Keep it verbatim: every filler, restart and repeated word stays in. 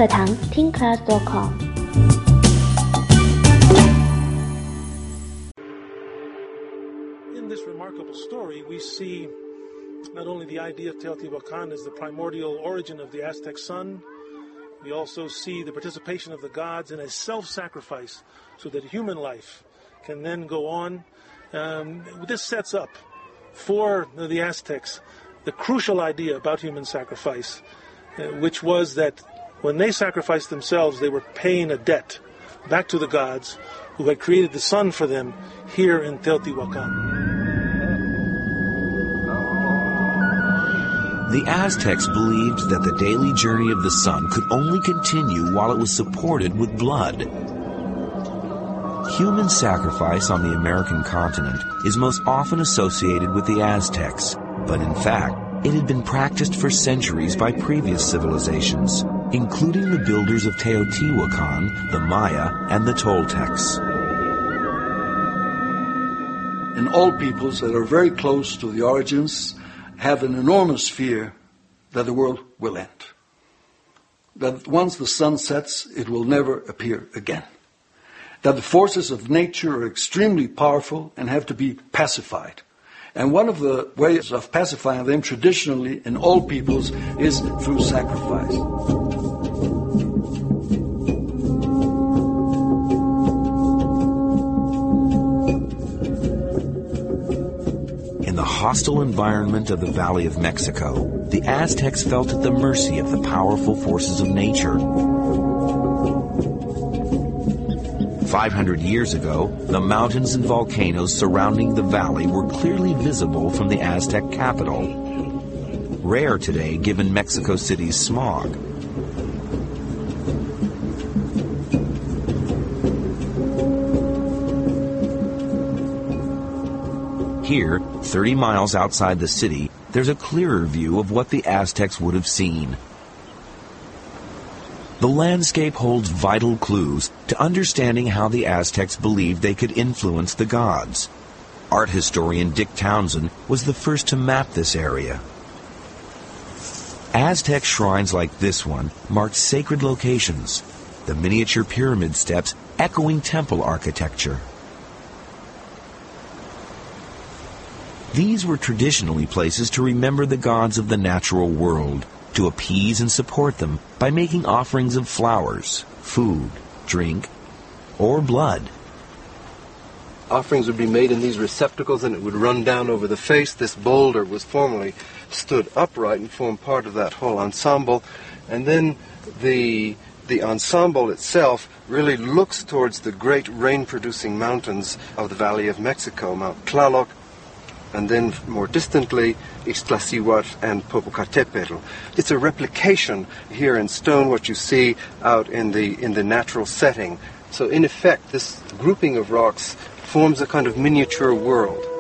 课堂 听 class dot com。 In this remarkable story, we see not only the idea of Teotihuacan as the primordial origin of the Aztec sun, we also see the participation of the gods in a self-sacrifice so that human life can then go on. Um, this sets up for the Aztecs the crucial idea about human sacrifice, uh, which was that when they sacrificed themselves, they were paying a debt back to the gods who had created the sun for them here in Teotihuacan. The Aztecs believed that the daily journey of the sun could only continue while it was supported with blood. Human sacrifice on the American continent is most often associated with the Aztecs, but in fact, it had been practiced for centuries by previous civilizations, including the builders of Teotihuacan, the Maya, and the Toltecs. And all peoples that are very close to the origins have an enormous fear that the world will end. That once the sun sets, it will never appear again. That the forces of nature are extremely powerful and have to be pacified. And one of the ways of pacifying them traditionally in all peoples is through sacrifice. In the hostile environment of the Valley of Mexico, the Aztecs felt at the mercy of the powerful forces of nature. five hundred years ago, the mountains and volcanoes surrounding the valley were clearly visible from the Aztec capital. Rare today given Mexico City's smog. Here, thirty miles outside the city, there's a clearer view of what the Aztecs would have seen. The landscape holds vital clues to understanding how the Aztecs believed they could influence the gods. Art historian Dick Townsend was the first to map this area. Aztec shrines like this one marked sacred locations, the miniature pyramid steps echoing temple architecture. These were traditionally places to remember the gods of the natural world, to appease and support them by making offerings of flowers, food, drink, or blood. Offerings would be made in these receptacles and it would run down over the face. This boulder was formerly stood upright and formed part of that whole ensemble. And then the, the ensemble itself really looks towards the great rain-producing mountains of the Valley of Mexico, Mount Tlaloc, and then more distantly, Ixtlacihuatl and Popocatépetl. It's a replication here in stone, what you see out in the in the natural setting. So in effect, this grouping of rocks forms a kind of miniature world.